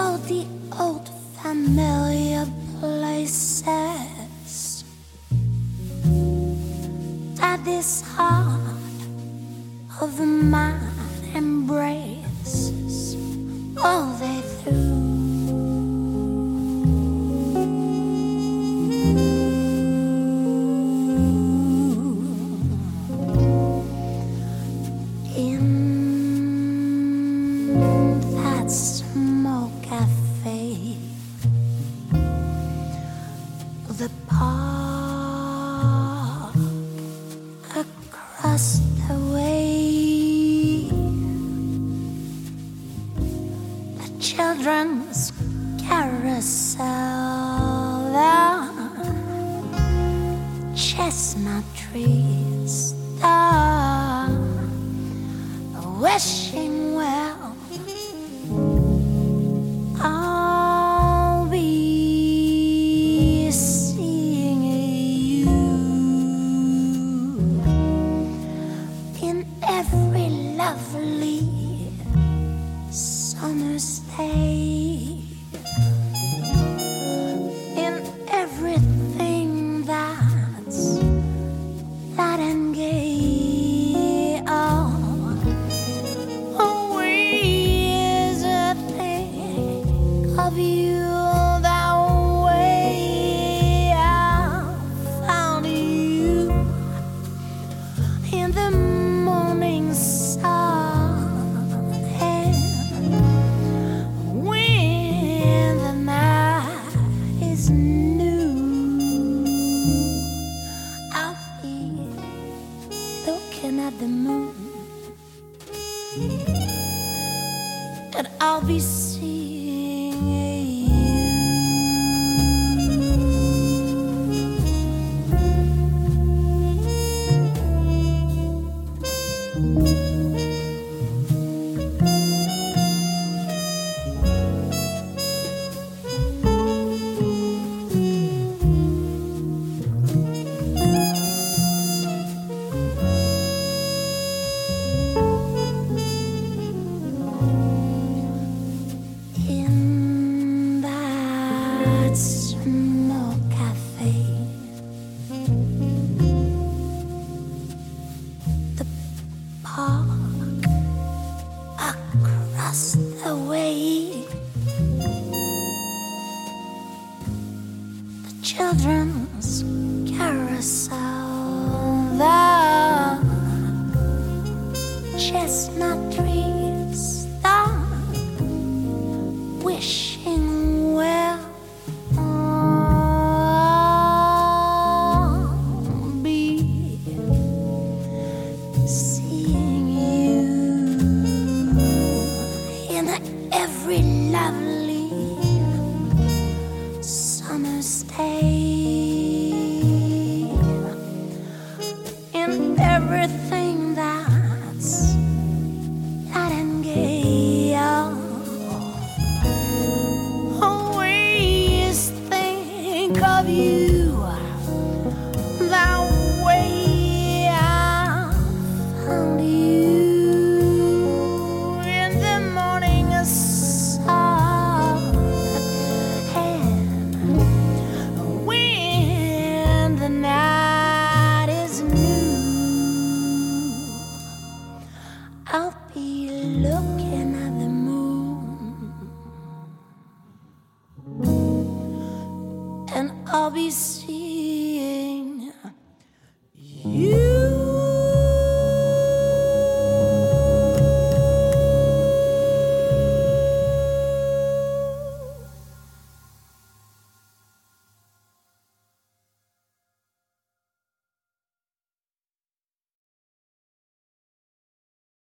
Oh, the old familiar places that this heart of mine embraces all day through. In that small cafe, the park across the way, the children's carousel, the chestnut trees, the wishing well. I'll be seeing you in every lovely summer's day, in everything that's light and gay. Of you that way, I found you in the morning sun, and when the night is new, I'll be looking at the moon, and I'll be seeing small cafe, the park across the way, the children's carousel, the chestnut trees, the wishing well. Every lovely summer's day, in everything that's light and gay, always think of you that way. I found you I'll be looking at the moon, and I'll be seeing